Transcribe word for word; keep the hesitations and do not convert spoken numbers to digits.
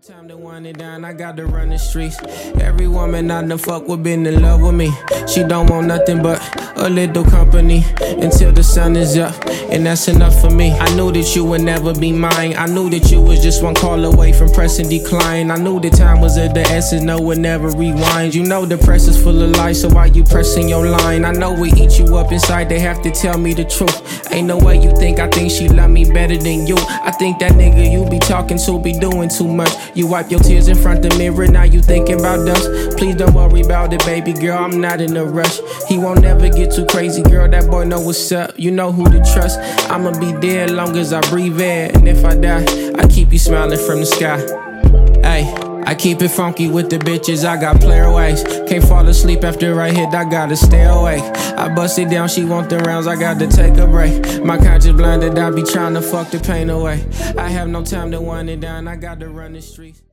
time to wind it down, I got to run the streets. Every woman I done fuck with been in love with me. She don't want nothing but a little company until the sun is up, and that's enough for me. I knew that you would never be mine. I knew that you was just one call away from pressing decline. I knew the time was of the essence, no one never rewind. You know the press is full of lies, so why you pressing your line? I know we eat you up inside, they have to tell me the truth. Ain't no way you think I think she love me better than you. I think that nigga you be talking to be doing too much. You wipe your tears in front of the mirror, now you thinking about us. Please don't worry about it, baby girl, I'm not in a rush. He won't never get too crazy, girl, that boy know what's up. You know who to trust. I'ma be dead long as I breathe air, and if I die, I keep you smiling from the sky. Ay, I keep it funky with the bitches, I got player ways. Can't fall asleep after I hit, I gotta stay awake. I bust it down, she want the rounds, I got to take a break. My conscience blinded, I be trying to fuck the pain away. I have no time to wind it down, I got to run the streets.